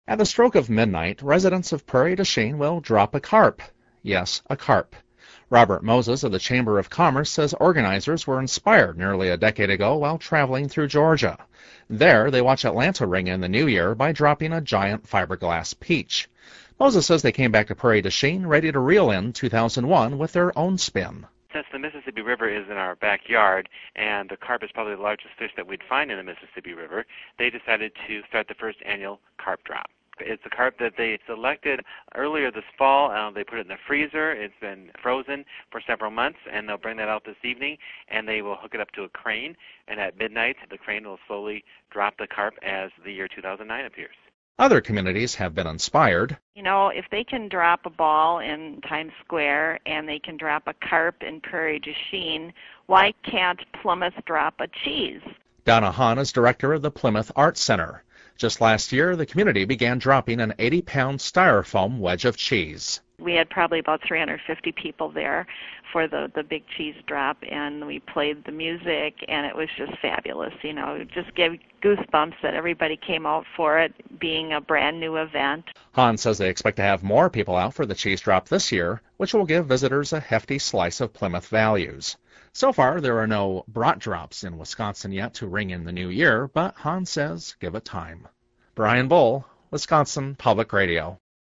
At the stroke of midnight, residents of Prairie du Chien will drop a carp. Yes, a carp. Robert Moses of the Chamber of Commerce says organizers were inspired nearly a decade ago while traveling through Georgia. There, they watch Atlanta ring in the new year by dropping a giant fiberglass peach. Moses says they came back to Prairie du Chien ready to reel in 2001 with their own spin. Since the Mississippi River is in our backyard and the carp is probably the largest fish that we'd find in the Mississippi River, they decided to start the first annual carp drop. It's a carp that they selected earlier this fall. They put it in the freezer. It's been frozen for several months, and they'll bring that out this evening, and they will hook it up to a crane, and at midnight, the crane will slowly drop the carp as the year 2009 appears. Other communities have been inspired. You know, if they can drop a ball in Times Square and they can drop a carp in Prairie du Chien, why can't Plymouth drop a cheese? Donna Hahn is director of the Plymouth Arts Center. Just last year, the community began dropping an 80-pound styrofoam wedge of cheese. We had probably about 350 people there for the big cheese drop, and we played the music, and it was just fabulous. You know, it just gave goosebumps that everybody came out for it, being a brand new event. Hahn says they expect to have more people out for the cheese drop this year, which will give visitors a hefty slice of Plymouth values. So far, there are no brat drops in Wisconsin yet to ring in the new year, but Hahn says give it time. Brian Bull, Wisconsin Public Radio.